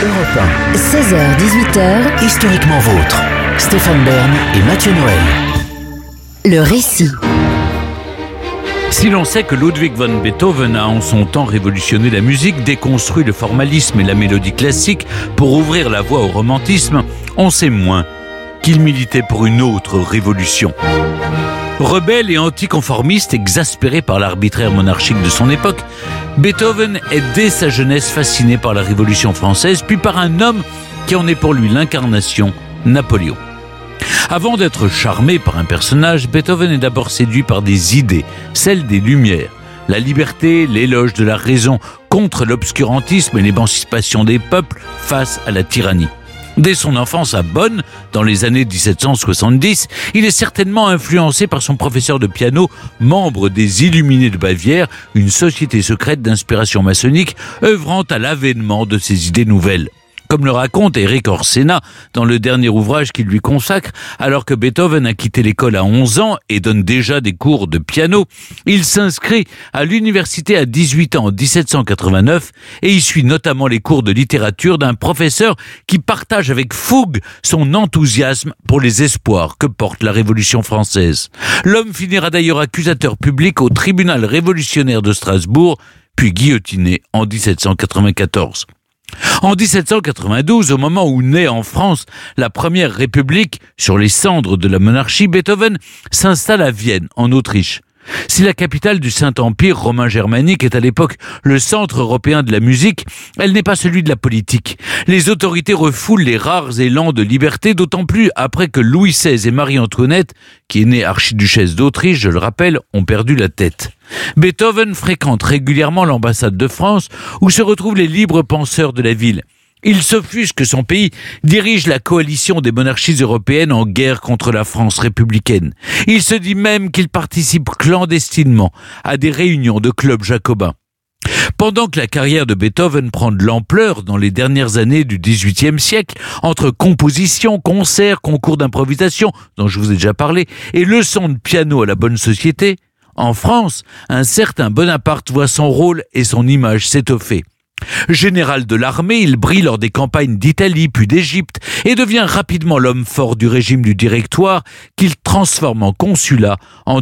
Europe 1. 16h-18h. Historiquement vôtre. Stéphane Bern et Mathieu Noël. Le récit. Si l'on sait que Ludwig van Beethoven a en son temps révolutionné la musique, déconstruit le formalisme et la mélodie classique pour ouvrir la voie au romantisme, on sait moins qu'il militait pour une autre révolution. Rebelle et anticonformiste, exaspéré par l'arbitraire monarchique de son époque, Beethoven est dès sa jeunesse fasciné par la Révolution française, puis par un homme qui en est pour lui l'incarnation, Napoléon. Avant d'être charmé par un personnage, Beethoven est d'abord séduit par des idées, celles des Lumières, la liberté, l'éloge de la raison contre l'obscurantisme et l'émancipation des peuples face à la tyrannie. Dès son enfance à Bonn, dans les années 1770, il est certainement influencé par son professeur de piano, membre des Illuminés de Bavière, une société secrète d'inspiration maçonnique œuvrant à l'avènement de ses idées nouvelles. Comme le raconte Éric Orsena dans le dernier ouvrage qu'il lui consacre, alors que Beethoven a quitté l'école à 11 ans et donne déjà des cours de piano, il s'inscrit à l'université à 18 ans en 1789 et y suit notamment les cours de littérature d'un professeur qui partage avec fougue son enthousiasme pour les espoirs que porte la Révolution française. L'homme finira d'ailleurs accusateur public au tribunal révolutionnaire de Strasbourg, puis guillotiné en 1794. En 1792, au moment où naît en France la première république sur les cendres de la monarchie, Beethoven s'installe à Vienne, en Autriche. Si la capitale du Saint-Empire romain germanique est à l'époque le centre européen de la musique, elle n'est pas celui de la politique. Les autorités refoulent les rares élans de liberté, d'autant plus après que Louis XVI et Marie-Antoinette, qui est née archiduchesse d'Autriche, je le rappelle, ont perdu la tête. Beethoven fréquente régulièrement l'ambassade de France, où se retrouvent les libres penseurs de la ville. Il s'offusque que son pays dirige la coalition des monarchies européennes en guerre contre la France républicaine. Il se dit même qu'il participe clandestinement à des réunions de clubs jacobins. Pendant que la carrière de Beethoven prend de l'ampleur dans les dernières années du XVIIIe siècle, entre composition, concerts, concours d'improvisation, dont je vous ai déjà parlé, et leçons de piano à la bonne société, en France, un certain Bonaparte voit son rôle et son image s'étoffer. Général de l'armée, il brille lors des campagnes d'Italie puis d'Égypte et devient rapidement l'homme fort du régime du Directoire qu'il transforme en consulat en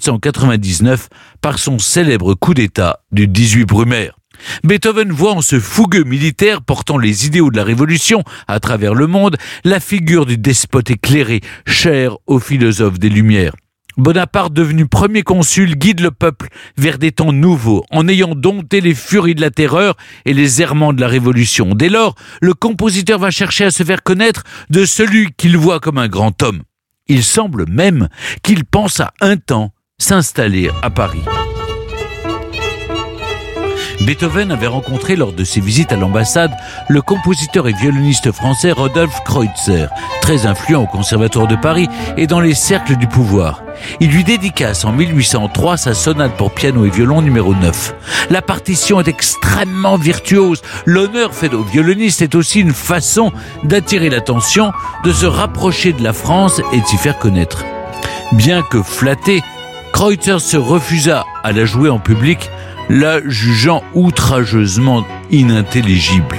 1799 par son célèbre coup d'État du 18 Brumaire. Beethoven voit en ce fougueux militaire portant les idéaux de la Révolution à travers le monde la figure du despote éclairé, cher aux philosophes des Lumières. Bonaparte, devenu premier consul, guide le peuple vers des temps nouveaux, en ayant dompté les furies de la terreur et les errements de la Révolution. Dès lors, le compositeur va chercher à se faire connaître de celui qu'il voit comme un grand homme. Il semble même qu'il pense à un temps s'installer à Paris. Beethoven avait rencontré lors de ses visites à l'ambassade le compositeur et violoniste français Rodolphe Kreutzer, très influent au Conservatoire de Paris et dans les cercles du pouvoir. Il lui dédicace en 1803 sa sonate pour piano et violon numéro 9. La partition est extrêmement virtuose. L'honneur fait au violoniste est aussi une façon d'attirer l'attention, de se rapprocher de la France et de s'y faire connaître. Bien que flatté, Kreutzer se refusa à la jouer en public, la jugeant outrageusement inintelligible.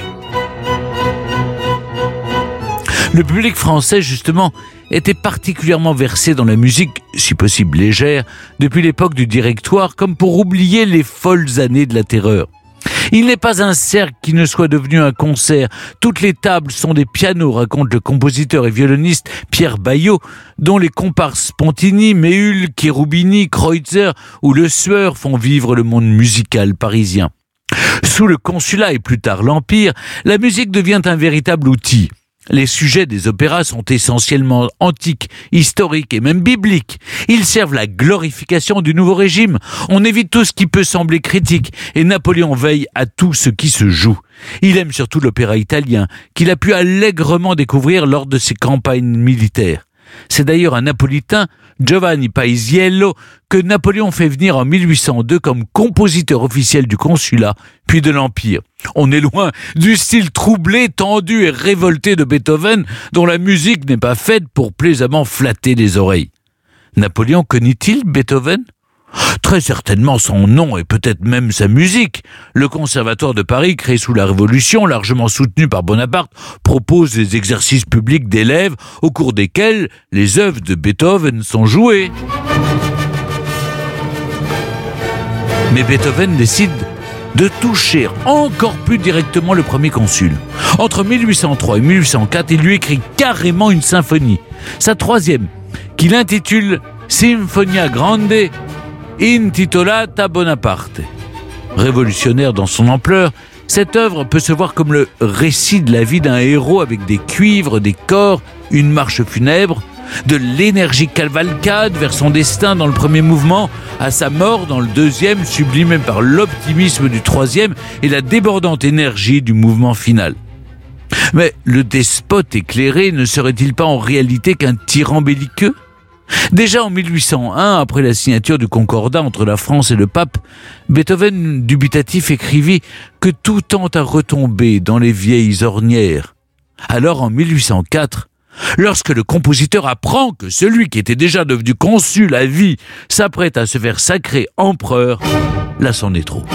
Le public français, justement, était particulièrement versé dans la musique, si possible légère, depuis l'époque du Directoire, comme pour oublier les folles années de la terreur. Il n'est pas un cercle qui ne soit devenu un concert. Toutes les tables sont des pianos, raconte le compositeur et violoniste Pierre Baillot, dont les comparses Spontini, Méhul, Cherubini, Kreutzer ou Le Sueur font vivre le monde musical parisien. Sous le consulat et plus tard l'Empire, la musique devient un véritable outil. Les sujets des opéras sont essentiellement antiques, historiques et même bibliques. Ils servent la glorification du nouveau régime. On évite tout ce qui peut sembler critique et Napoléon veille à tout ce qui se joue. Il aime surtout l'opéra italien, qu'il a pu allègrement découvrir lors de ses campagnes militaires. C'est d'ailleurs un Napolitain, Giovanni Paisiello, que Napoléon fait venir en 1802 comme compositeur officiel du consulat, puis de l'Empire. On est loin du style troublé, tendu et révolté de Beethoven, dont la musique n'est pas faite pour plaisamment flatter les oreilles. Napoléon connaît-il Beethoven ? Très certainement son nom et peut-être même sa musique. Le Conservatoire de Paris, créé sous la Révolution, largement soutenu par Bonaparte, propose des exercices publics d'élèves au cours desquels les œuvres de Beethoven sont jouées. Mais Beethoven décide de toucher encore plus directement le premier consul. Entre 1803 et 1804, il lui écrit carrément une symphonie, sa troisième, qu'il intitule Sinfonia Grande Intitolata Bonaparte. Révolutionnaire dans son ampleur, cette œuvre peut se voir comme le récit de la vie d'un héros avec des cuivres, des cors, une marche funèbre, de l'énergie cavalcade vers son destin dans le premier mouvement, à sa mort dans le deuxième, sublimé par l'optimisme du troisième et la débordante énergie du mouvement final. Mais le despote éclairé ne serait-il pas en réalité qu'un tyran belliqueux ? Déjà en 1801, après la signature du concordat entre la France et le pape, Beethoven, dubitatif, écrivit que tout tend à retomber dans les vieilles ornières. Alors en 1804, lorsque le compositeur apprend que celui qui était déjà devenu consul à vie s'apprête à se faire sacrer empereur, là c'en est trop.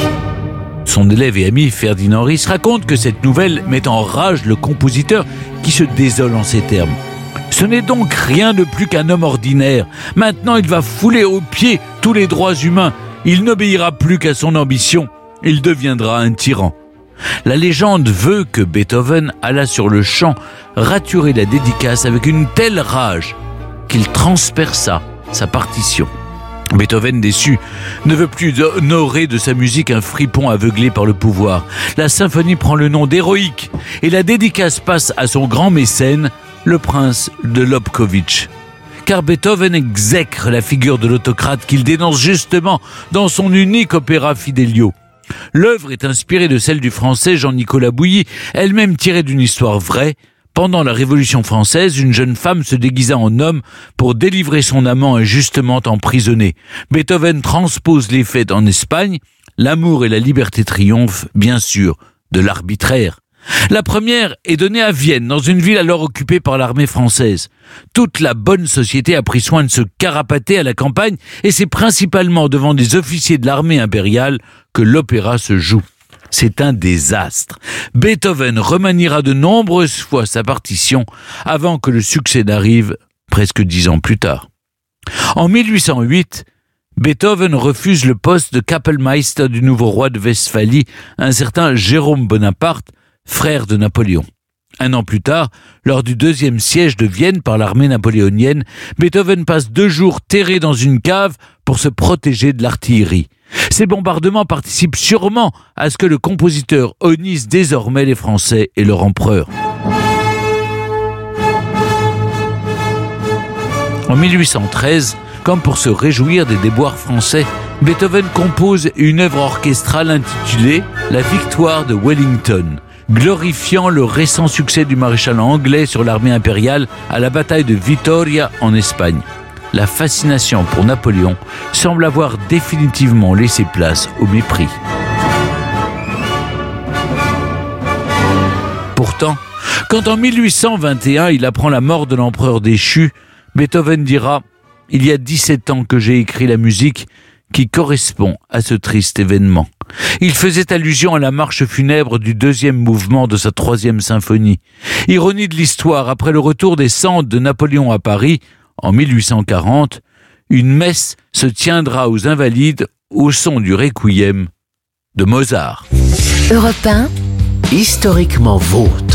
Son élève et ami Ferdinand Ries raconte que cette nouvelle met en rage le compositeur qui se désole en ces termes. Ce n'est donc rien de plus qu'un homme ordinaire. Maintenant, il va fouler aux pieds tous les droits humains. Il n'obéira plus qu'à son ambition. Il deviendra un tyran. La légende veut que Beethoven alla sur le champ raturer la dédicace avec une telle rage qu'il transperça sa partition. Beethoven, déçu, ne veut plus honorer de sa musique un fripon aveuglé par le pouvoir. La symphonie prend le nom d'héroïque et la dédicace passe à son grand mécène, le prince de Lobkowicz. Car Beethoven exècre la figure de l'autocrate qu'il dénonce justement dans son unique opéra Fidelio. L'œuvre est inspirée de celle du français Jean-Nicolas Bouilly, elle-même tirée d'une histoire vraie. Pendant la Révolution française, une jeune femme se déguisa en homme pour délivrer son amant injustement emprisonné. Beethoven transpose les faits en Espagne. L'amour et la liberté triomphent, bien sûr, de l'arbitraire. La première est donnée à Vienne, dans une ville alors occupée par l'armée française. Toute la bonne société a pris soin de se carapater à la campagne et c'est principalement devant des officiers de l'armée impériale que l'opéra se joue. C'est un désastre. Beethoven remaniera de nombreuses fois sa partition avant que le succès n'arrive presque 10 ans plus tard. En 1808, Beethoven refuse le poste de Kapellmeister du nouveau roi de Westphalie, un certain Jérôme Bonaparte, frère de Napoléon. Un an plus tard, lors du deuxième siège de Vienne par l'armée napoléonienne, Beethoven passe 2 jours terré dans une cave pour se protéger de l'artillerie. Ces bombardements participent sûrement à ce que le compositeur honnisse désormais les Français et leur empereur. En 1813, comme pour se réjouir des déboires français, Beethoven compose une œuvre orchestrale intitulée « La victoire de Wellington », glorifiant le récent succès du maréchal anglais sur l'armée impériale à la bataille de Vittoria en Espagne. La fascination pour Napoléon semble avoir définitivement laissé place au mépris. Pourtant, quand en 1821 il apprend la mort de l'empereur déchu, Beethoven dira « Il y a 17 ans que j'ai écrit la musique qui correspond à ce triste événement ». Il faisait allusion à la marche funèbre du 2e mouvement de sa 3e symphonie. Ironie de l'histoire, après le retour des cendres de Napoléon à Paris, en 1840, une messe se tiendra aux Invalides au son du Requiem de Mozart. Europe 1, historiquement vôtre.